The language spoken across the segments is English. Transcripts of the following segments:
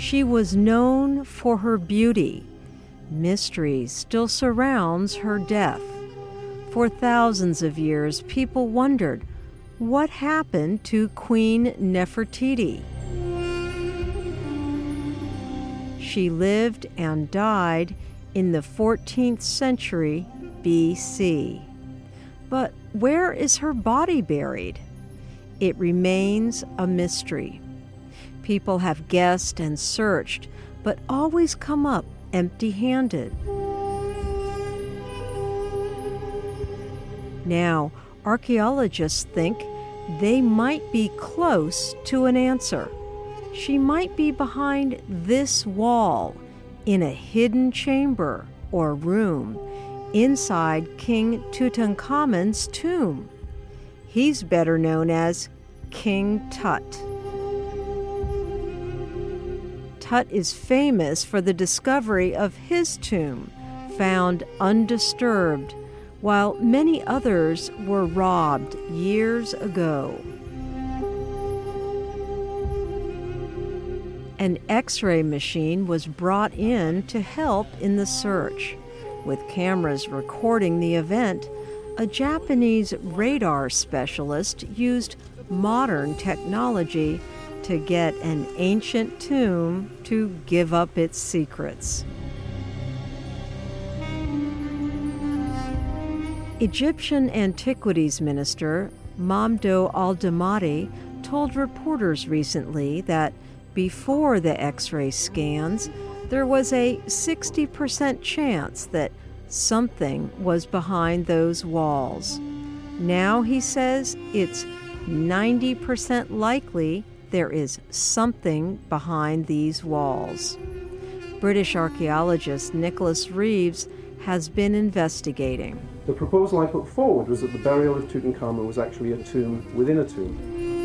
She was known for her beauty. Mystery still surrounds her death. For thousands of years, people wondered, what happened to Queen Nefertiti? She lived and died in the 14th century BC. But where is her body buried? It remains a mystery. People have guessed and searched, but always come up empty-handed. Now, archaeologists think they might be close to an answer. She might be behind this wall, in a hidden chamber or room, inside King Tutankhamun's tomb. He's better known as King Tut. Tut is famous for the discovery of his tomb, found undisturbed, while many others were robbed years ago. An X-ray machine was brought in to help in the search. With cameras recording the event, a Japanese radar specialist used modern technology to get an ancient tomb to give up its secrets. Egyptian Antiquities Minister Mamdouh Al-Damati told reporters recently that before the X-ray scans, there was a 60% chance that something was behind those walls. Now, he says, it's 90% likely there is something behind these walls. British archaeologist Nicholas Reeves has been investigating. The proposal I put forward was that the burial of Tutankhamun was actually a tomb within a tomb.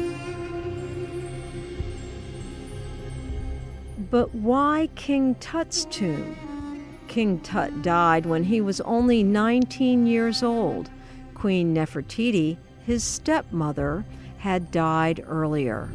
But why King Tut's tomb? King Tut died when he was only 19 years old. Queen Nefertiti, his stepmother, had died earlier.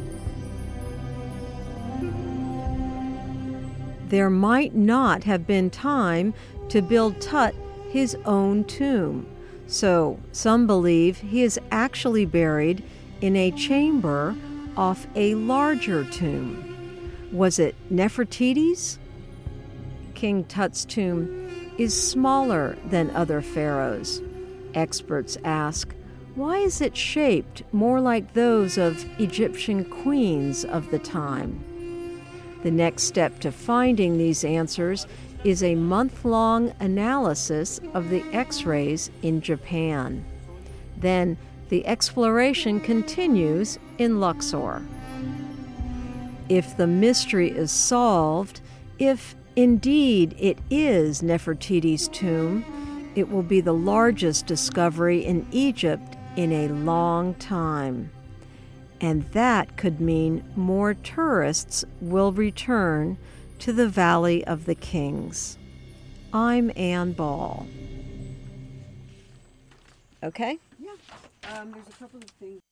There might not have been time to build Tut his own tomb, so some believe he is actually buried in a chamber off a larger tomb. Was it Nefertiti's? King Tut's tomb is smaller than other pharaohs. Experts ask, why is it shaped more like those of Egyptian queens of the time? The next step to finding these answers is a month-long analysis of the X-rays in Japan. Then the exploration continues in Luxor. If the mystery is solved, if indeed it is Nefertiti's tomb, it will be the largest discovery in Egypt in a long time. And that could mean more tourists will return to the Valley of the Kings. I'm Ann Ball. Okay? Yeah. There's a couple of things.